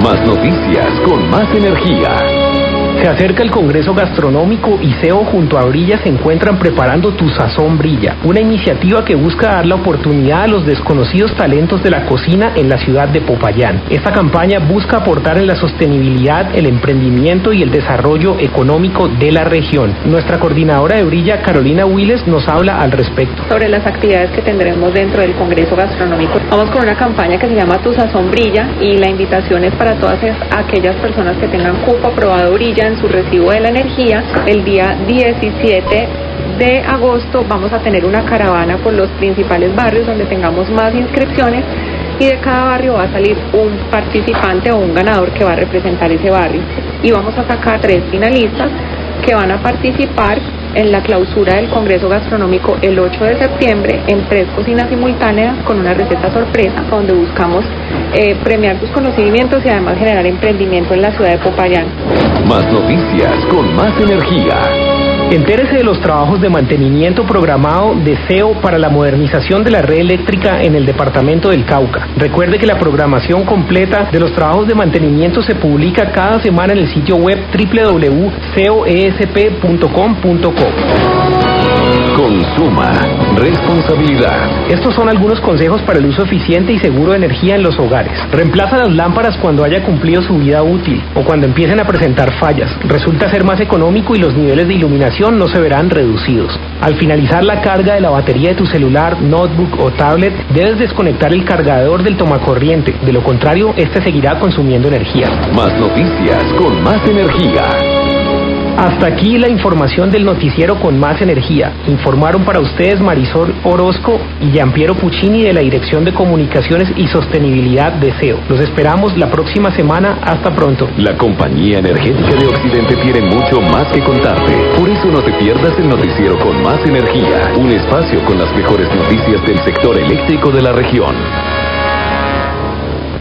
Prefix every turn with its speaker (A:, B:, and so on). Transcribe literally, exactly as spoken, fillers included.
A: Más noticias con más energía.
B: Se acerca el Congreso Gastronómico y C E O junto a Brilla se encuentran preparando Tu Sazón Brilla, una iniciativa que busca dar la oportunidad a los desconocidos talentos de la cocina en la ciudad de Popayán. Esta campaña busca aportar en la sostenibilidad, el emprendimiento y el desarrollo económico de la región. Nuestra coordinadora de Brilla, Carolina Willes, nos habla al respecto.
C: Sobre las actividades que tendremos dentro del Congreso Gastronómico, vamos con una campaña que se llama Tu Sazón Brilla y la invitación es para todas aquellas personas que tengan cupo aprobado Brilla en su recibo de la energía. El día diecisiete de agosto vamos a tener una caravana por los principales barrios donde tengamos más inscripciones y de cada barrio va a salir un participante o un ganador que va a representar ese barrio y vamos a sacar tres finalistas que van a participar en la clausura del Congreso Gastronómico el ocho de septiembre en tres cocinas simultáneas con una receta sorpresa donde buscamos eh, premiar sus conocimientos y además generar emprendimiento en la ciudad de Popayán.
A: Más noticias con más energía.
B: Entérese de los trabajos de mantenimiento programado de C E O para la modernización de la red eléctrica en el departamento del Cauca. Recuerde que la programación completa de los trabajos de mantenimiento se publica cada semana en el sitio web doble u doble u doble u punto c e o e s p punto com punto co.
A: Consuma responsabilidad.
B: Estos son algunos consejos para el uso eficiente y seguro de energía en los hogares. Reemplaza las lámparas cuando haya cumplido su vida útil o cuando empiecen a presentar fallas. Resulta ser más económico y los niveles de iluminación no se verán reducidos. Al finalizar la carga de la batería de tu celular, notebook o tablet, debes desconectar el cargador del tomacorriente. De lo contrario, este seguirá consumiendo energía.
A: Más noticias con más energía.
B: Hasta aquí la información del noticiero con más energía. Informaron para ustedes Marisol Orozco y Gianpiero Puccini de la Dirección de Comunicaciones y Sostenibilidad de C E O. Los esperamos la próxima semana. Hasta pronto.
A: La Compañía Energética de Occidente tiene mucho más que contarte. Por eso no te pierdas el noticiero con más energía. Un espacio con las mejores noticias del sector eléctrico de la región.